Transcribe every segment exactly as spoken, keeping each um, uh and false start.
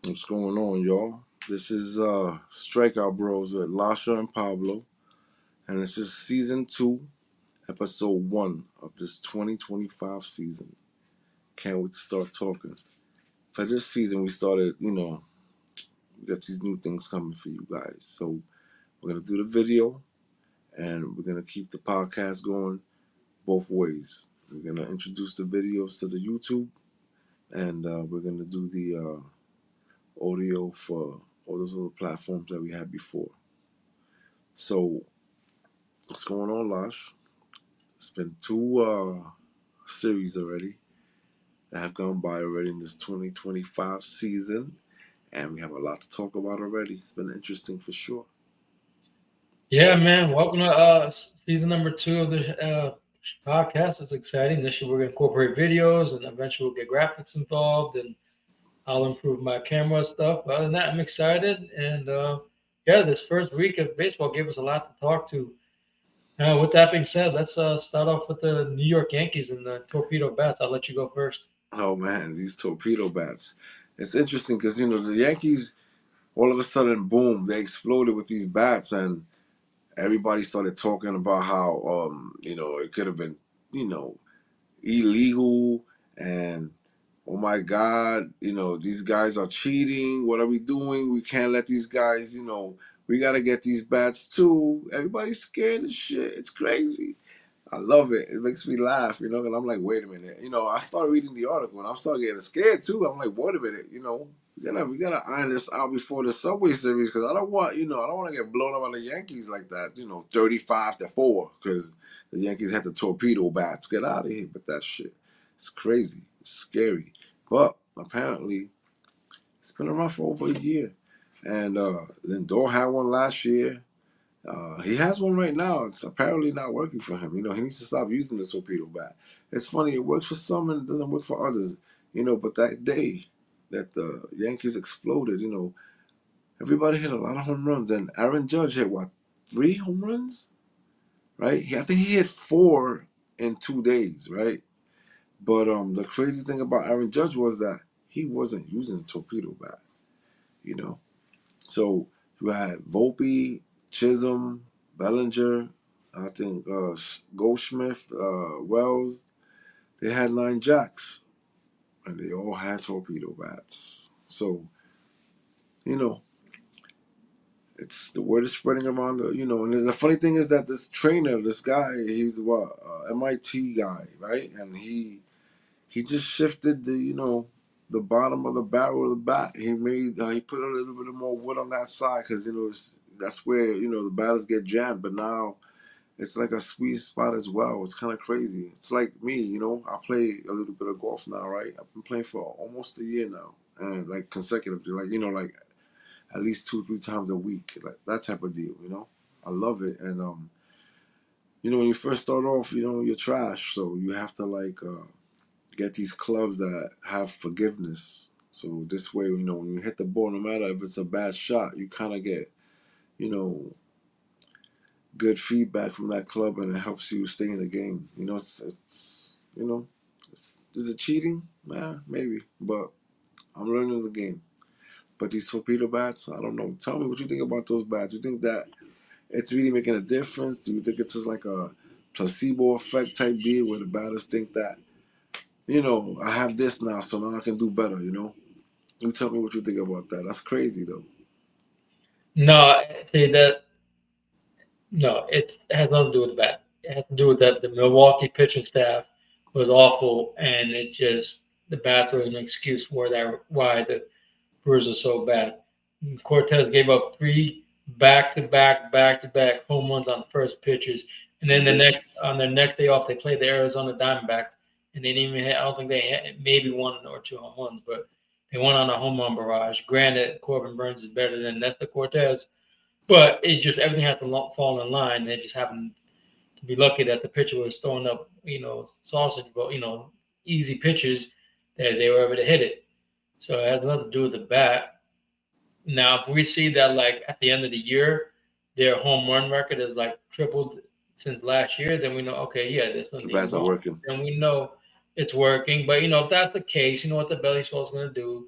What's going on, y'all? This is uh Strikeout Bros with Lasha and Pablo, and this is season two, episode one of this twenty twenty-five season. Can't wait to start talking. For this season, we started, you know, we got these new things coming for you guys. So we're gonna do the video, and we're gonna keep the podcast going both ways. We're gonna introduce the videos to the YouTube, and uh, we're gonna do the uh, audio for all those other platforms that we had before. So, what's going on, Lash? It's been two uh, series already that have gone by already in this twenty twenty-five season, and we have a lot to talk about already. It's been interesting for sure. Yeah, man. Welcome to uh, season number two of the uh, podcast. It's exciting. This year we're going to incorporate videos and eventually we'll get graphics involved and I'll improve my camera stuff. But other than that, I'm excited. And uh, yeah, this first week of baseball gave us a lot to talk to. Now, with that being said, let's uh, start off with the New York Yankees and the Torpedo Bats. I'll let you go first. Oh man, these torpedo bats. It's interesting because, you know, the Yankees, all of a sudden, boom, they exploded with these bats, and everybody started talking about how, um, you know, it could have been, you know, illegal, and oh my God, you know, these guys are cheating. What are we doing? We can't let these guys, you know, we got to get these bats too. Everybody's scared as shit. It's crazy. I love it. It makes me laugh, you know, and I'm like, wait a minute. You know, I started reading the article and I started getting scared too. I'm like, wait a minute, you know, we gotta we gotta iron this out before the Subway Series because I don't want, you know, I don't want to get blown up by the Yankees like that, you know, thirty-five to four because the Yankees had the torpedo bats. Get out of here with that shit. It's crazy. It's scary. But apparently, it's been around for over a year, and uh, Lindor had one last year. Uh, he has one right now. It's apparently not working for him. You know, he needs to stop using the torpedo bat. It's funny, it works for some and it doesn't work for others. You know, but that day that the Yankees exploded, you know, everybody hit a lot of home runs. And Aaron Judge hit, what, three home runs? Right? He, I think he hit four in two days, right? But um, the crazy thing about Aaron Judge was that he wasn't using the torpedo bat, you know. So you had Volpe, Chisholm, Bellinger, I think uh, Goldschmidt, uh, Wells. They had nine jacks, and they all had torpedo bats. So, you know, it's the word is spreading around. The, you know, and the funny thing is that this trainer, this guy, he was what uh, M I T guy, right? And he he just shifted the you know the bottom of the barrel of the bat. He made uh, he put a little bit more wood on that side because you know it's, that's where you know the batters get jammed. But now it's like a sweet spot as well. It's kind of crazy. It's like me, you know. I play a little bit of golf now, right? I've been playing for almost a year now, and like consecutively, like you know, like at least two, three times a week, like that type of deal. You know, I love it, and um, you know, when you first start off, you know, you're trash, so you have to like. Uh, get these clubs that have forgiveness. So this way, you know, when you hit the ball, no matter if it's a bad shot, you kind of get, you know, good feedback from that club, and it helps you stay in the game. You know, it's, it's you know, it's, is it cheating? Nah, maybe, but I'm learning the game. But these torpedo bats, I don't know. Tell me what you think about those bats. You think that it's really making a difference? Do you think it's just like a placebo effect type deal where the batters think that, you know, I have this now, so now I can do better, you know? You tell me what you think about that. That's crazy, though. No, see that. No, it has nothing to do with the bat. It has to do with that the Milwaukee pitching staff was awful, and it just the bats were an excuse for that why the Brewers are so bad. Cortez gave up three back to back, back to back home runs on first pitches, and then the next on their next day off they played the Arizona Diamondbacks, and they didn't even hit, I don't think they had maybe one or two home runs, but they went on a home run barrage. Granted, Corbin Burns is better than Nestor Cortez, but it just everything has to fall in line. They just happened to be lucky that the pitcher was throwing up, you know, sausage, but you know, easy pitches that they were able to hit it. So it has nothing to do with the bat. Now, if we see that like at the end of the year, their home run record is like tripled since last year, then we know okay, yeah, there's The nothing bats are wrong. working. Then we know it's working. But you know, if that's the case, you know what the belly swell is going to do?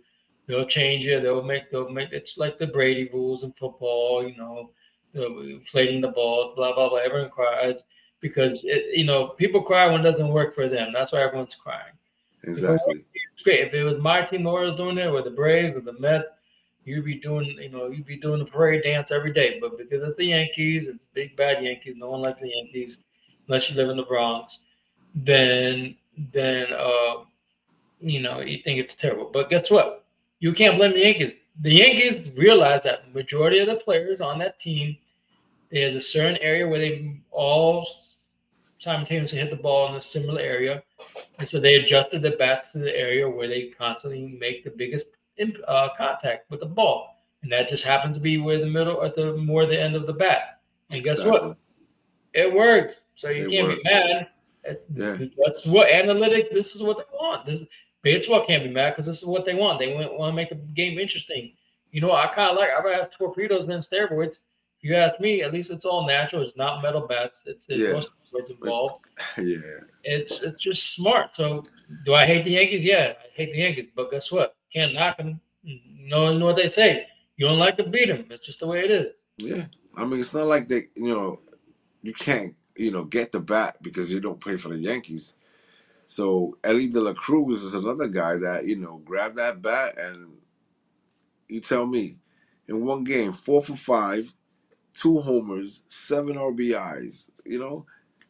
They'll change it. They'll make. They'll make. It's like the Brady rules in football. You know, the inflating the balls. Blah blah blah. Everyone cries because it, you know people cry when it doesn't work for them. That's why everyone's crying. If it works, Exactly. it's great. If it was my team, the Orioles doing it, or the Braves, or the Mets, you'd be doing. You know, you'd be doing the parade dance every day. But because it's the Yankees, it's big bad Yankees. No one likes the Yankees unless you live in the Bronx. Then then uh, you know you think it's terrible. But guess what? You can't blame the Yankees. The Yankees realize that the majority of the players on that team, there's a certain area where they all simultaneously hit the ball in a similar area, and so they adjusted the bats to the area where they constantly make the biggest uh, contact with the ball, and that just happens to be where the middle at the more the end of the bat. And guess Exactly. what? It worked. So you It can't be works. mad. Yeah. That's what analytics. This is what they want. This baseball can't be mad because this is what they want. They want, want to make the game interesting. You know, I kind of like. I have torpedoes than steroids. If you ask me, at least it's all natural. It's not metal bats. It's there's Yeah. no steroids It's, involved. yeah. It's it's just smart. So do I hate the Yankees? Yeah, I hate the Yankees. But guess what? Can't knock them. You know, you know what they say. You don't like to beat them. It's just the way it is. Yeah. I mean, it's not like they, you know, you can't, you know, get the bat because you don't play for the Yankees. So Ellie De La Cruz is another guy that, you know, grabbed that bat and you tell me, in one game, four for five, two homers, seven R B Is, you know,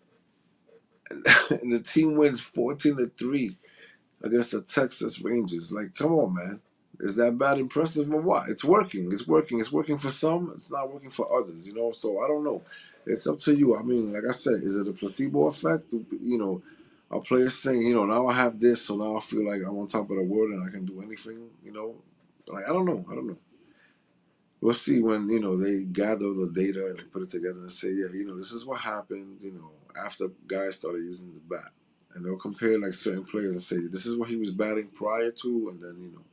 and the team wins fourteen to three against the Texas Rangers. Like, come on, man. Is that bad impressive or what? It's working. It's working. It's working for some. It's not working for others, you know? So I don't know. It's up to you. I mean, like I said, is it a placebo effect? You know, a player saying, you know, now I have this, so now I feel like I'm on top of the world and I can do anything, you know? Like, I don't know. I don't know. We'll see when, you know, they gather the data and they put it together and say, yeah, you know, this is what happened, you know, after guys started using the bat. And they'll compare like certain players and say, this is what he was batting prior to, and then, you know,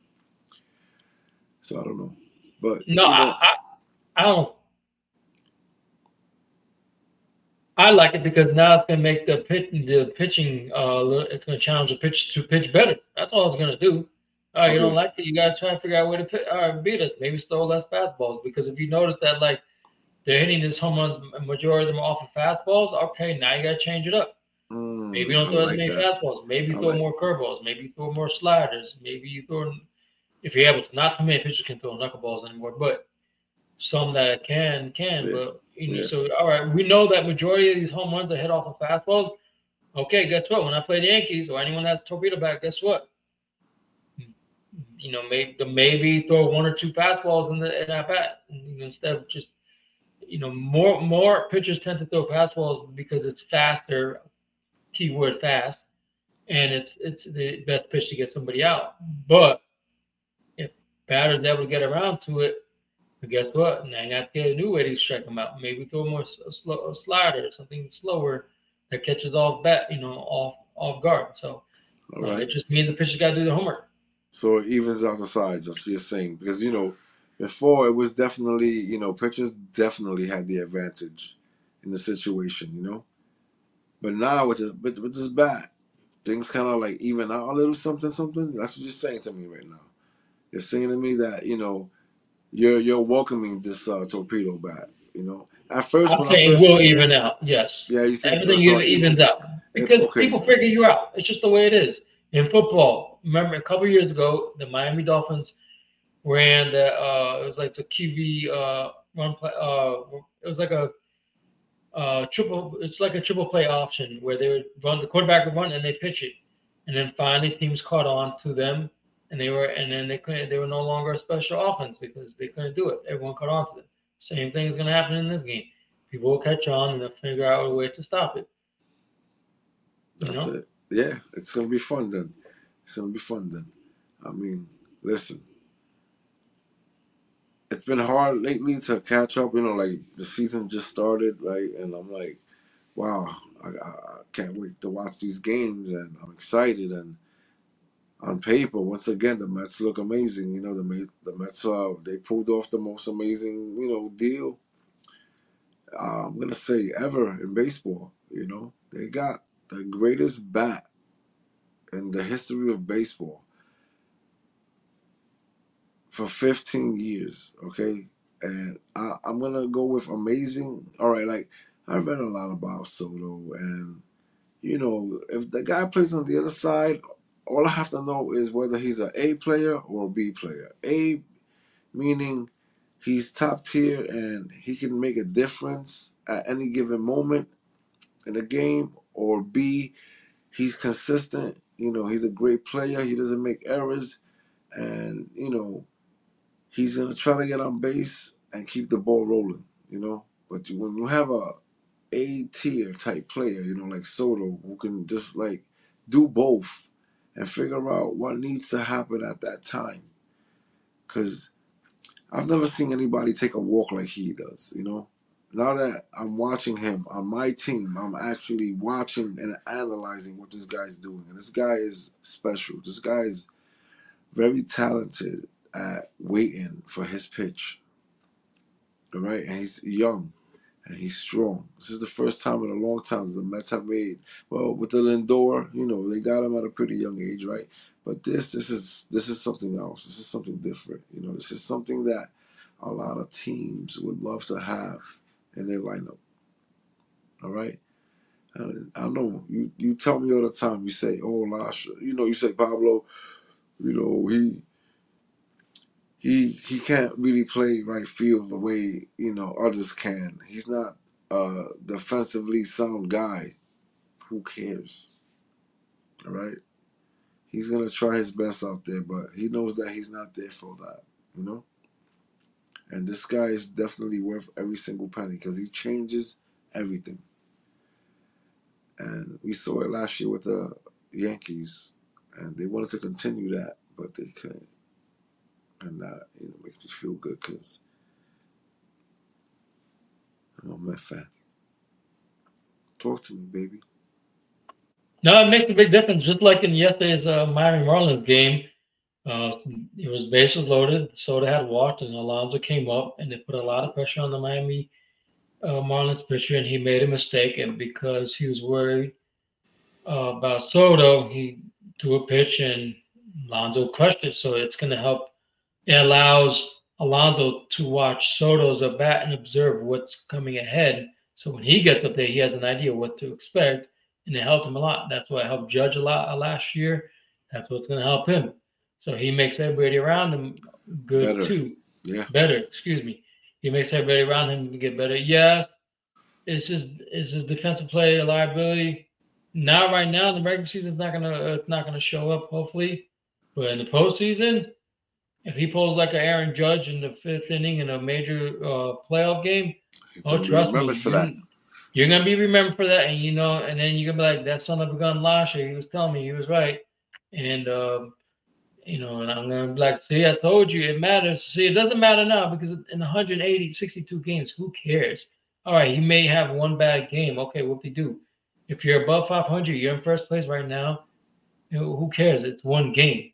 so I don't know. But, No, you I, know, I, I don't. I like it because now it's going to make the pitch, the pitching. Uh, it's going to challenge the pitch to pitch better. That's all it's going to do. All right, you don't okay. like it. You got to try and figure out where to pit, uh, beat us. Maybe throw less fastballs because if you notice that like they're hitting these home runs, majority of them off of fastballs. Okay, now you got to change it up. Maybe you Mm, don't I throw as like many that. fastballs. Maybe I you throw like, more curveballs. Maybe you throw more sliders. Maybe you throw, if you're able to. Not too many pitchers can throw knuckleballs anymore, but some that can can. yeah, But you know, yeah. so all right, we know that majority of these home runs are hit off of fastballs. Okay, guess what? When I play the Yankees or anyone that's torpedo back, guess what? You know, maybe maybe throw one or two fastballs in the in that bat instead of just you know more more pitchers tend to throw fastballs because it's faster, keyword fast, and it's it's the best pitch to get somebody out. But if batter's able to get around to it, but guess what? Now you have to get a new way to strike them out. Maybe throw more a slow a slider, something slower that catches off bat, you know, off off guard. So All uh, right. it just means the pitcher's got to do the homework. So it evens out the sides. That's what you're saying. Because, you know, before it was definitely, you know, pitchers definitely had the advantage in the situation, you know? But now with, the, with, with this bat, things kind of like even out a little something, something. That's what you're saying to me right now. You're saying to me that, you know, you're you're welcoming this uh, torpedo bat. You know, at first I'm when I saying it first will seen it, even out. Yes, yeah, you say everything so evens even out it, because okay, people figure you out. It's just the way it is in football. Remember, a couple years ago, the Miami Dolphins ran the uh, it was like the Q B uh, run play. Uh, it was like a uh, triple. It's like a triple play option where they would run the quarterback would run and they pitch it, and then finally teams caught on to them, and they were and then they couldn't. They were no longer a special offense because they couldn't do it. Everyone caught on to them. Same thing is going to happen in this game. People will catch on and they'll figure out a way to stop it. You that's know. it. Yeah, it's gonna be fun then. It's gonna be fun then. I mean, listen, it's been hard lately to catch up. You know, like the season just started, right? And I'm like, wow, I, I can't wait to watch these games, and I'm excited. And on paper, once again, the Mets look amazing. You know, the the Mets uh, they pulled off the most amazing you know deal uh, I'm gonna say ever in baseball. You know, they got the greatest bat in the history of baseball. for fifteen years, okay? And I, I'm gonna go with amazing. All right, like I've read a lot about Soto, and you know, if the guy plays on the other side, all I have to know is whether he's an A player or a B player. A meaning he's top tier and he can make a difference at any given moment in the game, or B, he's consistent. You know, he's a great player. He doesn't make errors, and you know, he's gonna try to get on base and keep the ball rolling. You know, but when you have a A tier type player, you know, like Soto, who can just like do both and figure out what needs to happen at that time, because I've never seen anybody take a walk like he does. You know, now that I'm watching him on my team, I'm actually watching and analyzing what this guy's doing, and this guy is special. This guy is very talented at waiting for his pitch. All right, and he's young and he's strong. This is the first time in a long time the Mets have made, well, with the Lindor, you know, they got him at a pretty young age, right? But this this is this is something else. This is something different. You know, this is something that a lot of teams would love to have in their lineup. All right. And I know you, you tell me all the time. You say, "Oh, Lasha," you know, you say Pablo. You know, he he he can't really play right field the way you know others can. He's not a defensively sound guy. Who cares? All right. He's gonna try his best out there, but he knows that he's not there for that. You know. And this guy is definitely worth every single penny because he changes everything. And we saw it last year with the Yankees, and they wanted to continue that, but they couldn't. And that you know makes me feel good because I'm a Met fan. Talk to me, baby. No, it makes a big difference. Just like in yesterday's uh, Miami Marlins game, uh, it was bases loaded. Soto had walked, and Alonso came up, and they put a lot of pressure on the Miami uh, Marlins pitcher, and he made a mistake. And because he was worried uh, about Soto, he threw a pitch, and Alonso crushed it. So it's going to help. It allows Alonso to watch Soto's at bat and observe what's coming ahead. So when he gets up there, he has an idea what to expect, and it helped him a lot. That's what helped Judge a lot uh, last year. That's what's going to help him. So he makes everybody around him good Better. too. Yeah. Better, excuse me. He makes everybody around him get better. Yes, it's just it's his defensive play a liability. Not right now. The regular season is not gonna uh, it's not gonna show up hopefully, but in the postseason, if he pulls like an Aaron Judge in the fifth inning in a major uh, playoff game, He's oh trust me, for you, that. you're gonna be remembered for that, and you know, and then you're gonna be like that son of a gun, Lasha. He was telling me he was right, and um, you know, and I'm gonna be like, see, I told you it matters. See, it doesn't matter now because in one hundred eighty, sixty-two games, who cares? All right, he may have one bad game. Okay, what they do? If you're above five hundred, you're in first place right now. You know, who cares? It's one game.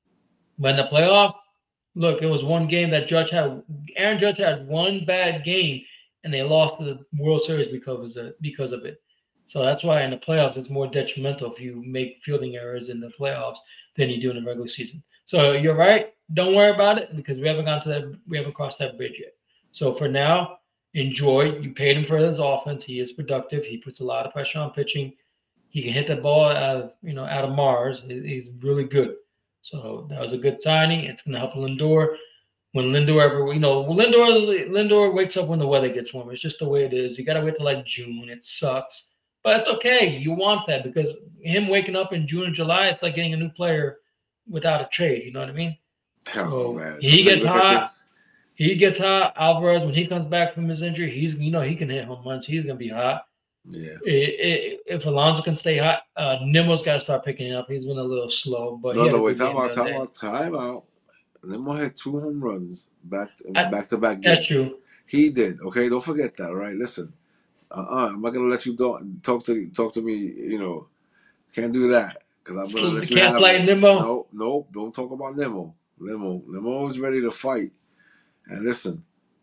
But in the playoffs, look, it was one game that Judge had. Aaron Judge had one bad game, and they lost the World Series because of because of it. So that's why in the playoffs it's more detrimental if you make fielding errors in the playoffs than you do in the regular season. So you're right. Don't worry about it because we haven't gone to that. We haven't crossed that bridge yet. So for now, enjoy. You paid him for his offense. He is productive. He puts a lot of pressure on pitching. He can hit the ball out of you know out of Mars. He's really good. So that was a good signing. It's going to help Lindor. When Lindor ever, you know, Lindor Lindor wakes up when the weather gets warmer. It's just the way it is. You got to wait till like June. It sucks, but it's okay. You want that because him waking up in June and July, it's like getting a new player without a trade. You know what I mean? Oh so man, he so gets hot. He gets hot. Alvarez, when he comes back from his injury, he's you know he can hit home runs. He's gonna be hot. Yeah. It, it, if Alonso can stay hot, uh, Nimmo's got to start picking it up. He's been a little slow, but no, no, wait, time out, time out, time out. Nimmo had two home runs back to I, back to back games. That's true. He did. Okay, don't forget that. All right, listen. Uh, uh-uh, I'm not gonna let you do- talk to talk to me. You know, can't do that because I'm gonna let you can't have play it. Nimmo. No, no, don't talk about Nimmo. Nimmo, Nimmo is ready to fight. And listen,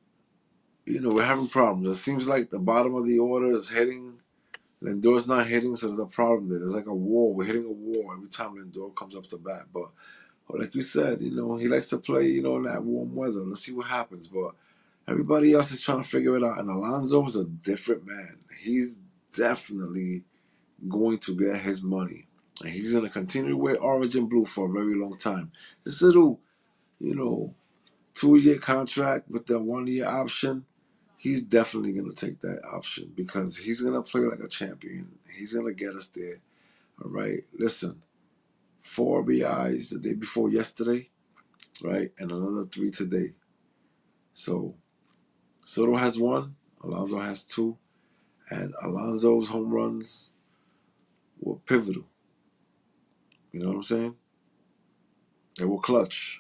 you know we're having problems. It seems like the bottom of the order is hitting. Lindor's not hitting, so there's a problem there. There's like a wall. We're hitting a wall every time Lindor comes up to bat. But like you said, you know, he likes to play, you know, in that warm weather. Let's see what happens. But everybody else is trying to figure it out. And Alonso is a different man. He's definitely going to get his money. And he's going to continue to wear orange and blue for a very long time. This little, you know, two-year contract with the one-year option, he's definitely going to take that option because he's going to play like a champion. He's going to get us there. All right, listen, four R B Is the day before yesterday, right, and another three today. So Soto has one, Alonso has two, and Alonso's home runs were pivotal. You know what I'm saying? They were clutch.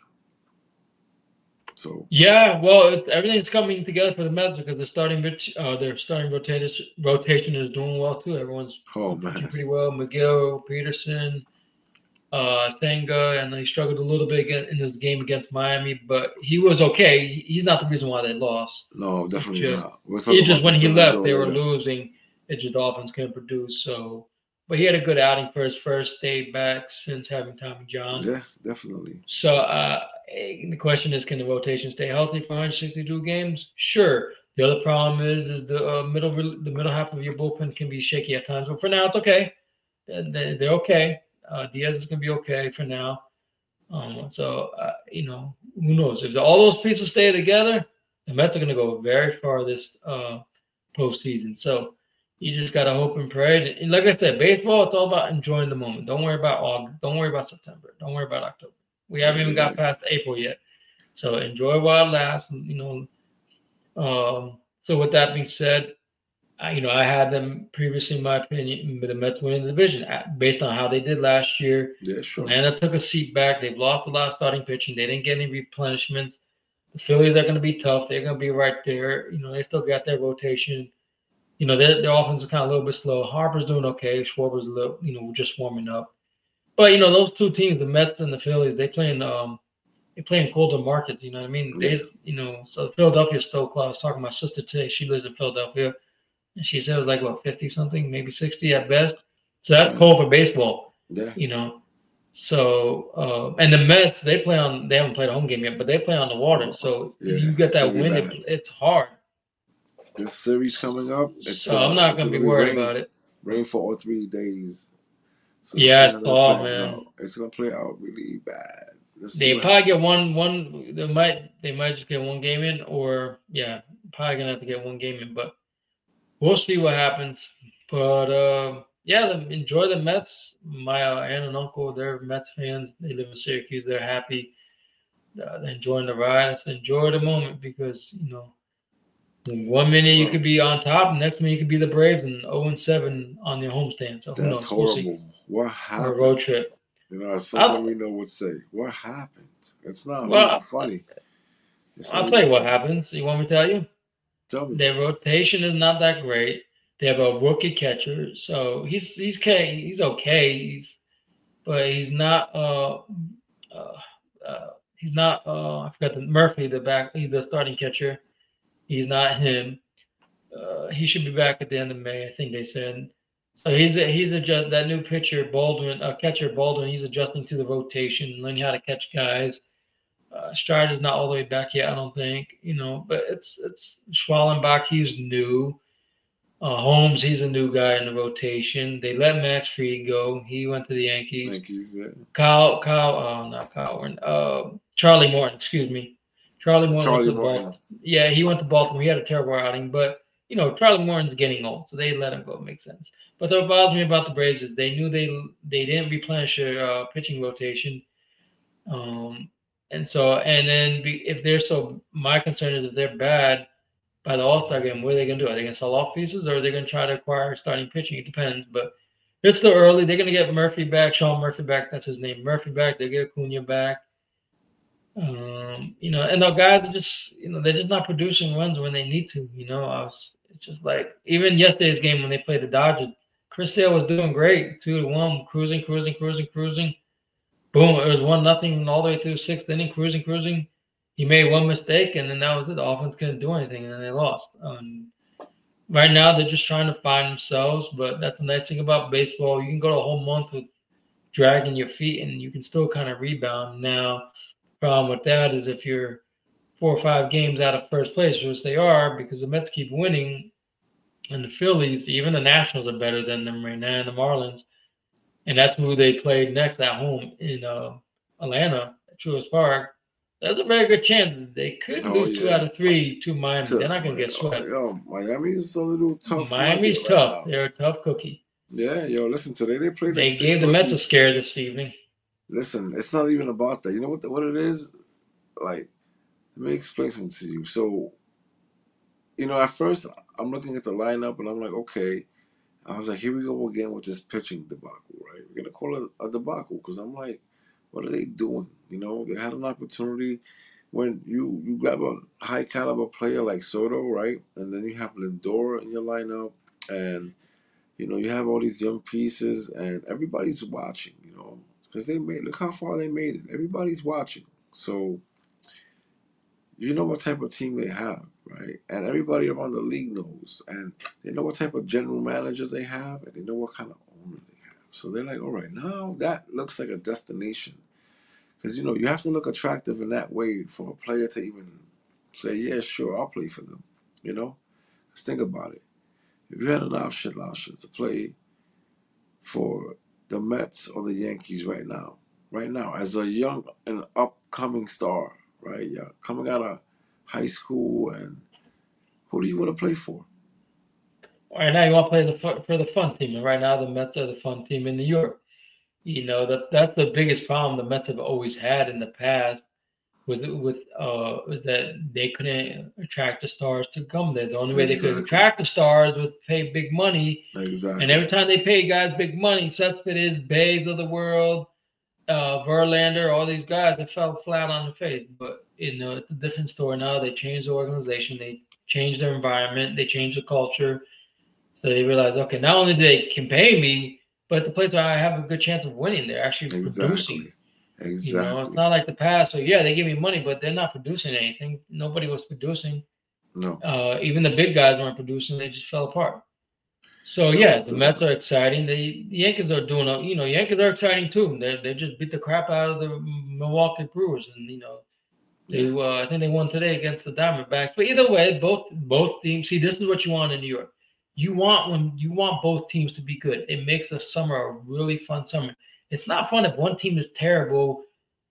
So yeah, well, it, everything's coming together for the Mets because the starting uh, their starting rotation rotation is doing well too. Everyone's oh pitching man, pretty well. Miguel, Peterson, uh, Senga, and he struggled a little bit in this game against Miami, but he was okay. He's not the reason why they lost. No, definitely just, not. We'll it just when he left, they later. were losing. It just the offense couldn't produce. So, but he had a good outing for his first day back since having Tommy John. Yeah, definitely. So uh, the question is, can the rotation stay healthy for one hundred sixty-two games? Sure. The other problem is, is the uh, middle the middle half of your bullpen can be shaky at times, but for now it's okay. They're, they're okay. Uh, Diaz is going to be okay for now. Um, so, uh, you know, who knows? If all those pieces stay together, the Mets are going to go very far this uh, postseason. So you just got to hope and pray. And like I said, baseball, it's all about enjoying the moment. Don't worry about August. Don't worry about September. Don't worry about October. We haven't even got past April yet. So enjoy while it lasts. You know, um, so with that being said, I, you know, I had them previously, in my opinion, the Mets winning the division based on how they did last year. Yeah, sure. Atlanta took a seat back. They've lost a lot of starting pitching. They didn't get any replenishments. The Phillies are going to be tough. They're going to be right there. You know, they still got their rotation. You know, their, their offense is kind of a little bit slow. Harper's doing okay. Schwarber's a little, you know, just warming up. But, you know, those two teams, the Mets and the Phillies, they play in um, they play in colder markets. You know what I mean? Yeah. They, you know, so Philadelphia's still close. I was talking to my sister today. She lives in Philadelphia. And she said it was like, what, fifty something, maybe sixty at best. So that's cold for baseball. Yeah. You know. So, uh, and the Mets, they play on, they haven't played a home game yet, but they play on the water. So yeah, you get that wind, it, it's hard. This series coming up, it's, so uh, I'm not going to be worried rain, about it. Rain for all three days. So yeah, it's fall, man. Out. It's going to play out really bad. Let's they probably happens. get one, one, they might, they might just get one game in, or, yeah, probably going to have to get one game in, but we'll see what happens. But, uh, yeah, the, enjoy the Mets. My uh, aunt and uncle, they're Mets fans. They live in Syracuse. They're happy. Uh, they're enjoying the ride. So enjoy the moment because, you know, one minute you could be on top, next minute you could be the Braves and oh and seven on their homestand. So who That's knows? horrible. We'll what happened? Or a road trip. You know, someone we know would say, what happened? It's not well, really funny. It's I'll tell you funny. What happens. You want me to tell you? Tell me. Their rotation is not that great. They have a rookie catcher, so he's he's okay. He's okay. He's, but he's not. Uh, uh, uh, he's not. Uh, I forgot the Murphy, the back, he's the starting catcher. He's not him. Uh, he should be back at the end of May, I think they said. So he's a, he's adjust that new pitcher Baldwin, uh, catcher Baldwin. He's adjusting to the rotation, learning how to catch guys. Uh, Strider's not all the way back yet, I don't think. You know, but it's it's Schwallenbach. He's new. Uh, Holmes, he's a new guy in the rotation. They let Max Fried go. He went to the Yankees. Yankees, yeah. Kyle, Kyle, uh, not Kyle Warren. Uh, Charlie Morton, excuse me. Charlie Morton. Charlie went to Morton. Baltimore. Yeah, he went to Baltimore. He had a terrible outing, but you know, Charlie Morton's getting old, so they let him go. It makes sense. But what bothers me about the Braves is they knew they they didn't replenish their uh, pitching rotation. Um, and so, and then be, if they're so, my concern is if they're bad by the All-Star game, what are they going to do? Are they going to sell off pieces, or are they going to try to acquire starting pitching? It depends, but it's still early. They're going to get Murphy back, Sean Murphy back. That's his name, Murphy back. They get Acuna back. Um, you know, and the guys are just, you know, they're just not producing runs when they need to. You know, I was, it's just like even yesterday's game when they played the Dodgers, Chris Sale was doing great, two to one, cruising, cruising, cruising, cruising. Boom! It was one nothing all the way through sixth inning, cruising, cruising. He made one mistake, and then that was it. The offense couldn't do anything, and then they lost. Um, right now, they're just trying to find themselves, but that's the nice thing about baseball. You can go a whole month with dragging your feet, and you can still kind of rebound. Now, problem with that is if you're four or five games out of first place, which they are, because the Mets keep winning, and the Phillies, even the Nationals are better than them right now, and the Marlins, and that's who they played next at home in uh, Atlanta at Truist Park. There's a very good chance they could Oh, lose two yeah. out of three to Miami. To, They're not going to get oh, swept. yo, Miami's a little tough. Miami's right tough. now. They're a tough cookie. Yeah, yo, listen, today they played They like gave six the Mets a rookies. scare this evening. Listen, it's not even about that. You know what the, what it is? Like, let me explain something to you. So, you know, at first I'm looking at the lineup and I'm like, okay. I was like, here we go again with this pitching debacle, right? We're gonna call it a debacle because I'm like, what are they doing? You know, they had an opportunity when you you grab a high caliber player like Soto, right, and then you have Lindor in your lineup, and you know you have all these young pieces, and everybody's watching, you know, because they made look how far they made it. Everybody's watching, so you know what type of team they have, right? And everybody around the league knows, and they know what type of general manager they have, and they know what kind of owner they have. So they're like, all right, now that looks like a destination, because you know you have to look attractive in that way for a player to even say, yeah, sure, I'll play for them. You know, let's think about it. If you had an option, Lasha, to play for the Mets or the Yankees right now, right now, as a young and upcoming star, right? Yeah, coming out of high school, and who do you want to play for? Right now, you want to play the for the fun team, and right now the Mets are the fun team in New York. You know that that's the biggest problem the Mets have always had in the past. Was with uh was that they couldn't attract the stars to come there. The only way Exactly. they could attract the stars was pay big money. Exactly. And every time they pay guys big money, Cespedes, Bays of the world, uh, Verlander, all these guys, they fell flat on the face. But you know, it's a different story now. They changed the organization, they changed their environment, they changed the culture. So they realized, okay, not only they can pay me, but it's a place where I have a good chance of winning. They're actually exactly. producing. Exactly. You know, it's not like the past. So yeah, they give me money, but they're not producing anything. Nobody was producing. No. Uh, even the big guys weren't producing. They just fell apart. So no, yeah, the Mets are exciting. The, the Yankees are doing, a, you know, Yankees are exciting too. They they just beat the crap out of the Milwaukee Brewers, and you know, they yeah. uh, I think they won today against the Diamondbacks. But either way, both both teams. See, this is what you want in New York. You want when you want both teams to be good. It makes the summer a really fun summer. It's not fun if one team is terrible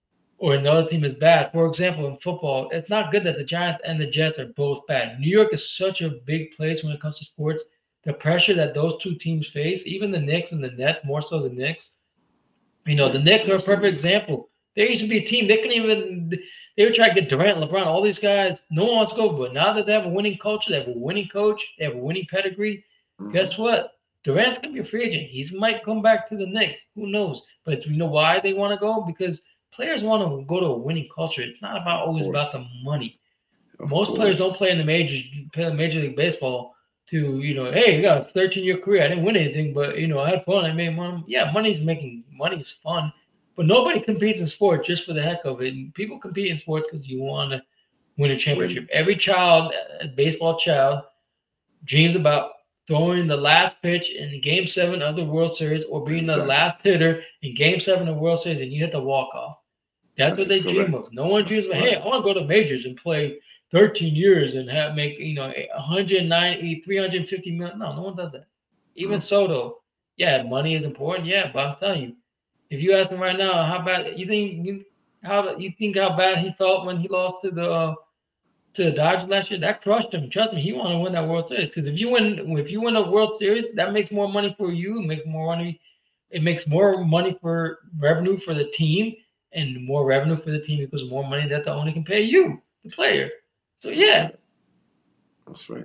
or another team is bad. For example, in football, it's not good that the Giants and the Jets are both bad. New York is such a big place when it comes to sports. The pressure that those two teams face, even the Knicks and the Nets, more so the Knicks. You know, the Knicks are a perfect example. There used to be a team, they couldn't even, they would try to get Durant, LeBron, all these guys, no one wants to go. But now that they have a winning culture, they have a winning coach, they have a winning pedigree, mm-hmm. guess what? Durant's going to be a free agent. He might come back to the Knicks. Who knows? But you know why they want to go? Because players want to go to a winning culture. It's not about always about the money. Of Most course. players don't play in the majors, play in Major League Baseball to, you know, hey, you got a thirteen-year career. I didn't win anything, but, you know, I had fun. I made money. Yeah, money's making money is fun. But nobody competes in sports just for the heck of it. And people compete in sports because you want to win a championship. Win. Every child, a baseball child, dreams about throwing the last pitch in Game Seven of the World Series or being exactly. the last hitter in Game Seven of the World Series, and you hit the walk off. That's that what they correct. dream of. No one That's dreams about, right. hey, I want to go to majors and play thirteen years and have make you know one hundred ninety, three hundred fifty million. No, no one does that. Even no. Soto, yeah, money is important. Yeah, but I'm telling you, if you ask him right now, how bad you think you how you think how bad he felt when he lost to the uh, to the Dodgers last year? That crushed him. Trust me, he wanted to win that World Series because if you win if you win a World Series, that makes more money for you. It makes more money. It makes more money for revenue for the team, and more revenue for the team equals more money that the owner can pay you, the player. So yeah, that's right.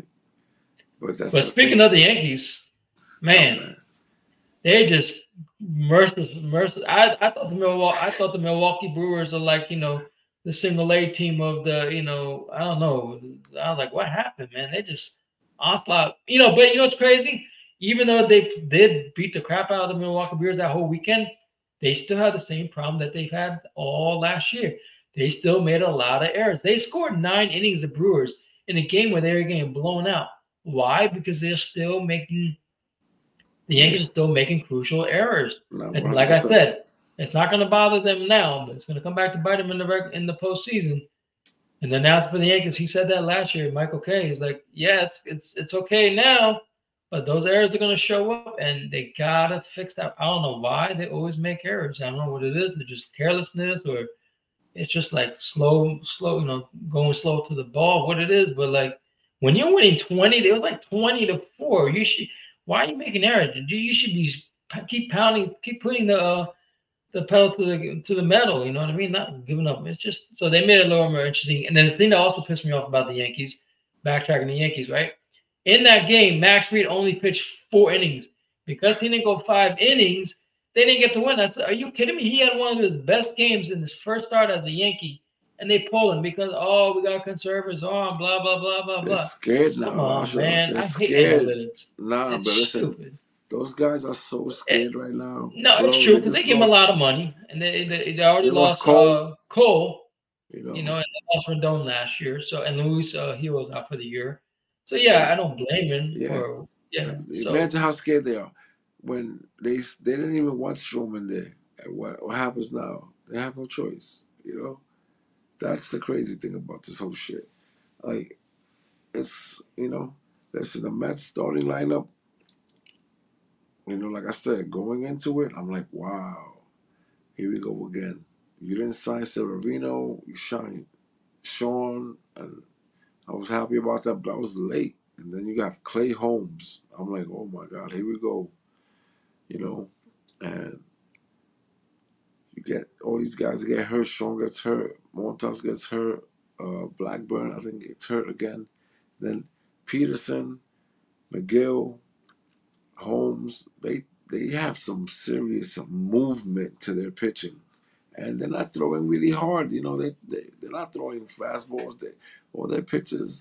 But that's but speaking thing. of the Yankees, man, oh, man. they just merciless, merciless. I I thought the Milwaukee I thought the Milwaukee Brewers are like you know the single A team of the you know I don't know. I was like, what happened, man? They just onslaught, you know. But you know what's crazy? Even though they did beat the crap out of the Milwaukee Brewers that whole weekend, they still had the same problem that they've had all last year. They still made a lot of errors. They scored nine innings of Brewers in a game where they were getting blown out. Why? Because they're still making The Yankees are still making crucial errors. No, It's one hundred like I percent. said, it's not going to bother them now, but it's going to come back to bite them in the reg- in the postseason. And the announcer for the Yankees, he said that last year. Michael Kay, he's like, yeah, it's it's it's okay now, but those errors are going to show up, and they gotta fix that. I don't know why they always make errors. I don't know what it is. They're just carelessness, or it's just like slow, slow, you know, going slow to the ball. What it is, but like when you're winning twenty, it was like twenty to four. You should. Why are you making errors? You should be keep pounding, keep putting the uh, the pedal to the to the metal. You know what I mean? Not giving up. It's just so they made it a little more interesting. And then the thing that also pissed me off about the Yankees, backtracking the Yankees, right? In that game, Max Fried only pitched four innings because he didn't go five innings. They didn't get to win. I said, "Are you kidding me?" He had one of his best games in his first start as a Yankee, and they pull him because oh, we got conservatives on, blah blah blah blah They're blah. scared now, Come on, Rasha. man. They're I hate scared. analytics. Nah, It's but listen, stupid. those guys are so scared right now. No, Bro, it's true they because they just give him a lost. lot of money, and they they, they already They lost lost Cole. uh, Cole, You know, you know, and they lost Rendon last year. So and Luis uh, he was out for the year. So yeah, I don't blame him yeah. for yeah. So Imagine how scared they are when they they didn't even want Stroman there. And what what happens now? They have no choice. You know, that's the crazy thing about this whole shit. Like, it's you know, listen, the Mets starting lineup. You know, like I said, going into it, I'm like, wow, here we go again. You didn't sign Severino, you signed Sean, and I was happy about that, but I was late. And then you got Clay Holmes. I'm like, oh my God, here we go. You know, and you get all these guys get hurt. Sean gets hurt. Montas gets hurt. Uh, Blackburn, I think, gets hurt again. Then Peterson, McGill, Holmes, they they have some serious movement to their pitching. And they're not throwing really hard. You know, they, they, they're not throwing fastballs. They, all their pitches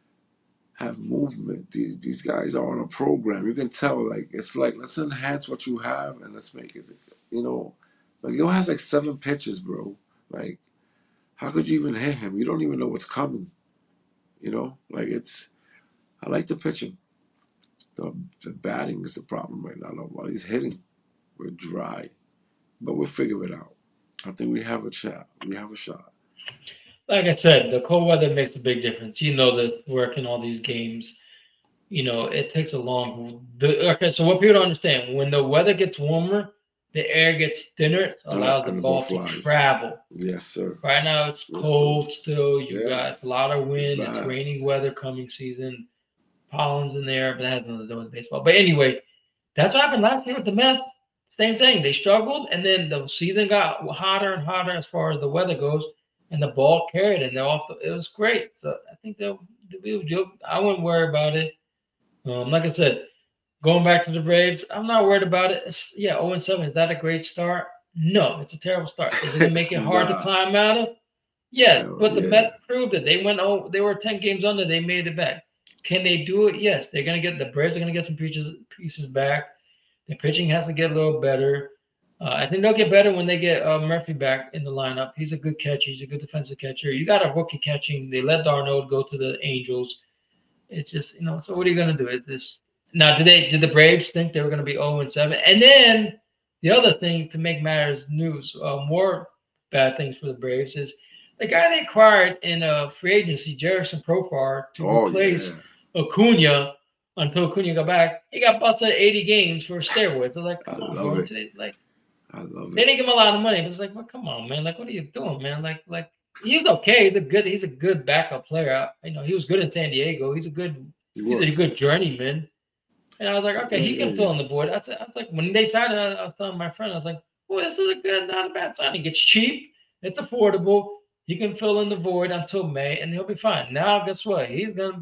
have movement. These these guys are on a program. You can tell, like, it's like, let's enhance what you have and let's make it, you know. Like, Yo has like seven pitches, bro. Like, how could you even hit him? You don't even know what's coming. You know? Like, it's, I like the pitching. The, the batting is the problem right now. Nobody's hitting. We're dry. But we'll figure it out. I think we have a shot. We have a shot. like I said, the cold weather makes a big difference. You know this, working all these games. You know, it takes a long. The, okay, so what people don't understand, when the weather gets warmer, the air gets thinner, it allows the And the ball ball to flies. travel. Yes, sir. Right now it's Yes, cold sir. still. You Yeah. got a lot of wind. It's It's, bad. raining weather coming season. Pollen's in there, but that has nothing to do with baseball. But anyway, that's what happened last year with the Mets. Same thing. They struggled, and then the season got hotter and hotter as far as the weather goes, and the ball carried, and they're off. The, it was great. So I think they'll. they'll I wouldn't worry about it. Um, like I said, going back to the Braves, I'm not worried about it. It's, yeah, oh and seven. Is that a great start? No, it's a terrible start. Is it going to make it hard to climb out of? Yes, No, but the yeah. Mets proved it. They went. Oh, they were ten games under. They made it back. Can they do it? Yes, they're going to get the Braves are going to get some pieces pieces back. The pitching has to get a little better. Uh, I think they'll get better when they get uh, Murphy back in the lineup. He's a good catcher. He's a good defensive catcher. You got a rookie catching. They let Darnold go to the Angels. It's just, you know, so what are you going to do? It this now, did they did the Braves think they were going to be oh and seven? And then the other thing to make matters news, uh, more bad things for the Braves is the guy they acquired in a free agency, Jerickson Profar, to Oh, replace yeah. Acuna until Acuna got back. He got busted eighty games for steroids. They're like, I come on, love bro. it. They, like, I love they it. didn't give him a lot of money. But it's like, well, come on, man. Like, what are you doing, man? Like, like he's okay. He's a good. He's a good backup player. You know, he was good in San Diego. He's a good. He He's was. a good journeyman. And I was like, okay, Yeah, he can yeah, fill yeah. in the void. I was, I was like, when they signed it, I was telling my friend, I was like, well, this is a good, not a bad signing. It's cheap. It's affordable. He can fill in the void until May, and he'll be fine. Now, guess what? He's gonna.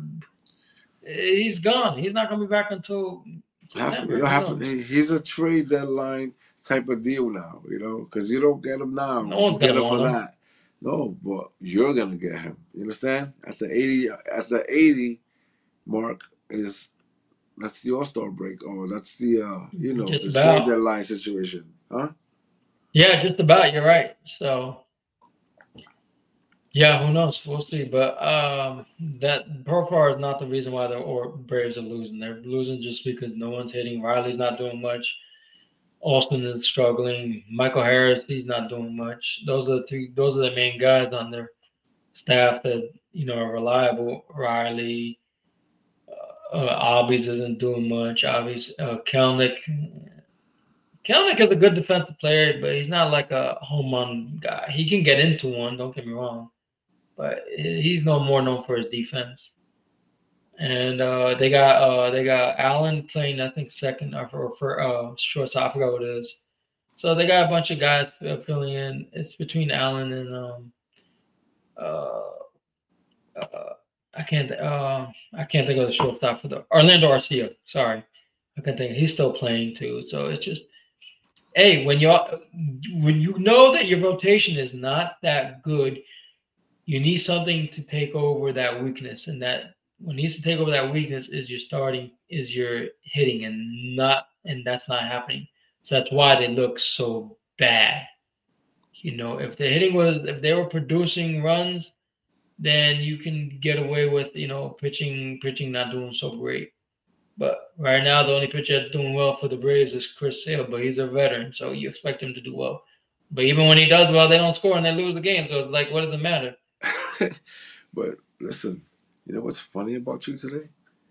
He's gone. He's not gonna be back until Half, September. you have Who to, knows? he- he's a trade deadline type of deal now, you know, because you don't get him now. No You one's get gonna him for want him. that. No, but you're gonna get him. You understand? At the eighty, at the eighty mark is that's the All Star break, or that's the uh, you know, Just the about. trade deadline situation, huh? Yeah, just about. You're right. So Yeah, who knows? We'll see. But um, that Profar is not the reason why the or Braves are losing. They're losing just because no one's hitting. Riley's not doing much. Austin is struggling. Michael Harris, he's not doing much. Those are the three. Those are the main guys on their staff that you know are reliable. Riley, uh, uh, Albies isn't doing much. Albies, uh, Kelnick. Kelnick is a good defensive player, but he's not like a home run guy. He can get into one. Don't get me wrong, but he's no more known for his defense. And uh, they got uh, they got Allen playing, I think, second or for, for uh, shortstop. I forgot what it is. So they got a bunch of guys filling in. It's between Allen and um, uh, uh, I can't uh, I can't think of the shortstop for the Orlando Arcia. Sorry, I can think he's still playing too. So it's just hey, when you when you know that your rotation is not that good, you need something to take over that weakness, and that what needs to take over that weakness is your starting is your hitting, and not and that's not happening. So that's why they look so bad. You know, if the hitting was if they were producing runs, then you can get away with you know pitching pitching not doing so great. But right now, the only pitcher that's doing well for the Braves is Chris Sale, but he's a veteran, so you expect him to do well. But even when he does well, they don't score and they lose the game. So it's like, what does it matter? But listen, you know what's funny about you today?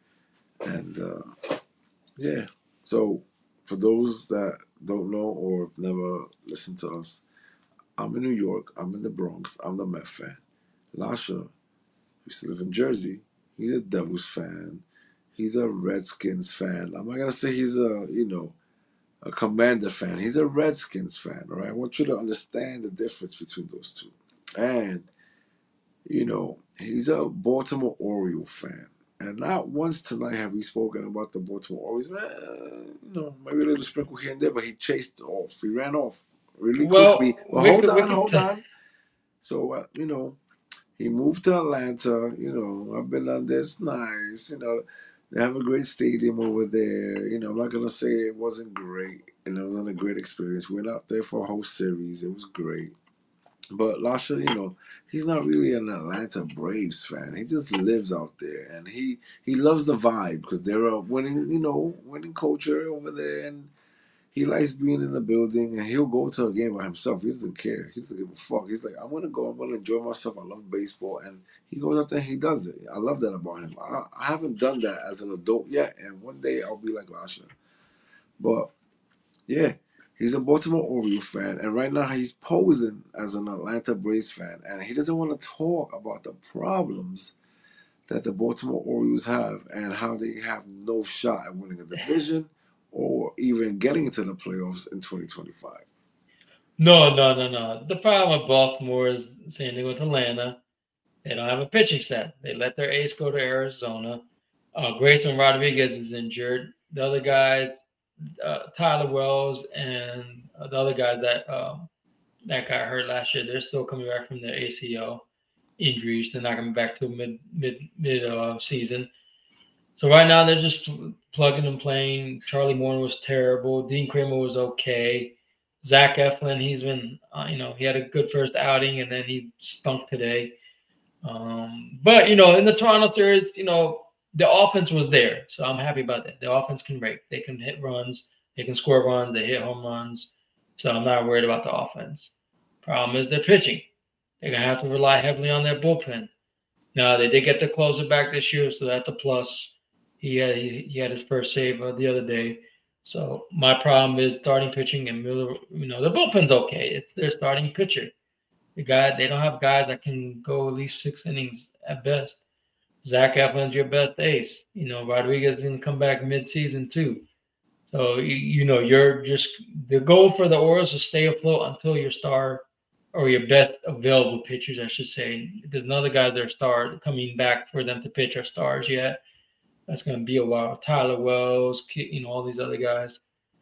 And uh, yeah, so for those that don't know or have never listened to us, I'm in New York. I'm in the Bronx. I'm the Met fan. Lasha used to live in Jersey. He's a Devils fan. He's a Redskins fan. I'm not gonna say he's a you know a Commander fan. He's a Redskins fan. All right. I want you to understand the difference between those two. And you know he's a Baltimore Oriole fan. And not once tonight have we spoken about the Baltimore Orioles. Man, you know, maybe a little sprinkle here and there, but he chased off. He ran off really quickly. Well, But we hold could, we on, could hold on. So, uh, you know, he moved to Atlanta. You know, I've been on this. Nice. You know, they have a great stadium over there. You know, I'm not going to say it wasn't great. And it wasn't a great experience. We went out there for a whole series. It was great. But Lasha, you know, he's not really an Atlanta Braves fan. He just lives out there, and he he loves the vibe because they're a winning, you know, winning culture over there, and he likes being in the building. And he'll go to a game by himself. He doesn't care. He doesn't give a fuck. He's like, I'm gonna go. I'm gonna enjoy myself. I love baseball, and he goes out there and he does it. I love that about him. I, I haven't done that as an adult yet, and one day I'll be like Lasha. But yeah, he's a Baltimore Orioles fan, and right now he's posing as an Atlanta Braves fan, and he doesn't want to talk about the problems that the Baltimore Orioles have and how they have no shot at winning a division or even getting into the playoffs in twenty twenty-five. no, no, no, no. The problem with Baltimore is same thing with Atlanta. They don't have a pitching staff. They let their ace go to Arizona. Uh, Grayson Rodriguez is injured. The other guys, uh, Tyler Wells and uh, the other guys that um, that got hurt last year, they're still coming back from their A C L injuries. They're not coming back till mid mid mid uh, season. So right now they're just pl- plugging and playing. Charlie Morton was terrible. Dean Kramer was okay. Zach Eflin, he's been, uh, you know, he had a good first outing and then he stunk today. Um, but you know, in the Toronto series, you know, the offense was there, so I'm happy about that. The offense can break. They can hit runs. They can score runs. They hit home runs. So I'm not worried about the offense. Problem is their pitching. They're gonna have to rely heavily on their bullpen. Now they did get the closer back this year, so that's a plus. He had he, he had his first save uh, the other day. So my problem is starting pitching and Miller. You know the bullpen's okay. It's their starting pitcher. The guy they don't have guys that can go at least six innings at best. Zach Eflin's your best ace. You know Rodriguez is gonna come back mid-season too. So you, you know you're just the goal for the Orioles is stay afloat until your star or your best available pitchers, I should say, because none of the guys that are star coming back for them to pitch are stars yet. That's going to be a while. Tyler Wells, you know, all these other guys.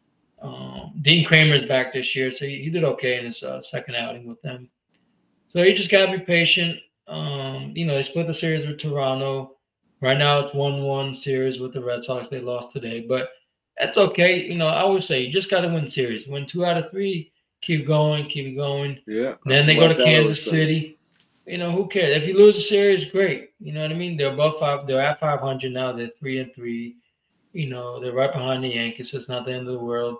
Um, Dean Kramer's back this year, so he, he did okay in his uh, second outing with them. So you just got to be patient. Um, you know, they split the series with Toronto. Right now it's one one series with the Red Sox. They lost today, but that's okay. You know, I would say you just got to win series. Win two out of three. Keep going, keep going. Yeah, Then they go to Kansas City. you know, who cares? If you lose a series, great. You know what I mean? They're above five. They're at five hundred now. They're three and three. You know, they're right behind the Yankees, so it's not the end of the world.